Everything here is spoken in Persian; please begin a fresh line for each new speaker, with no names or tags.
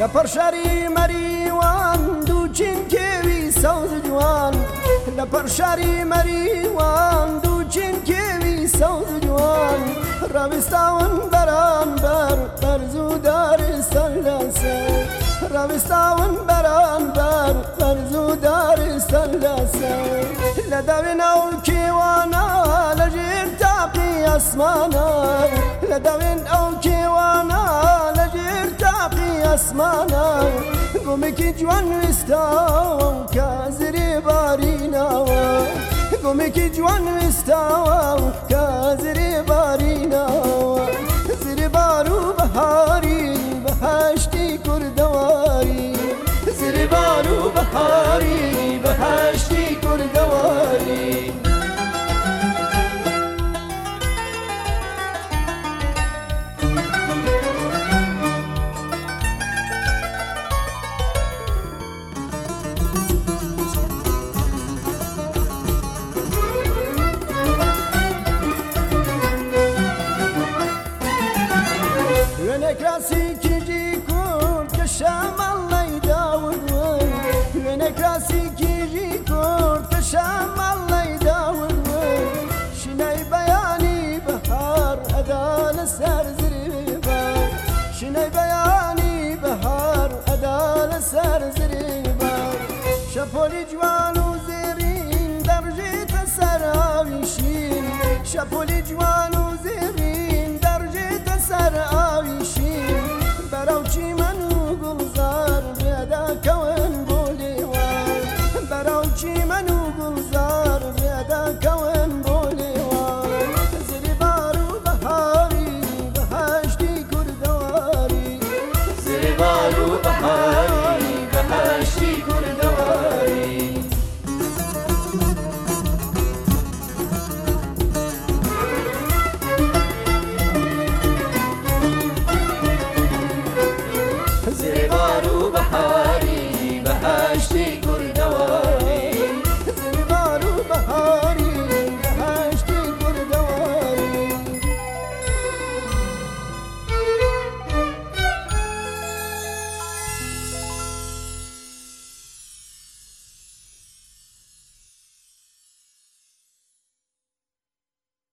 لپرشاری مریوان دوچین کیوی سوز جوان لپرشاری مریوان دوچین کیوی سوز جوان روستاون بران بر برزودار سلسه روستاون بران بر برزودار سلسه لدوین او کیوانا لجیر تاقی اسمانا لدوین او کیوانا لجیر تاقی اسمانا گومکی جوان وستاو کازری باریناوا گومکی جوان وستاو کازری باریناوا زری بارو بهاری بهشتی کردواری زری بارو بهاری بهشتی کردواری Kraси kiji kur kışam Allah'ı davul Yine krasi kiji kur kışam Allah'ı davul Şinay bayani bahar adal serziri bar Şinay bayani bahar adal serziri bar Şapoli cvanu zerin derce tesaravişin Şapoli cvanu zerin derce tesaravişin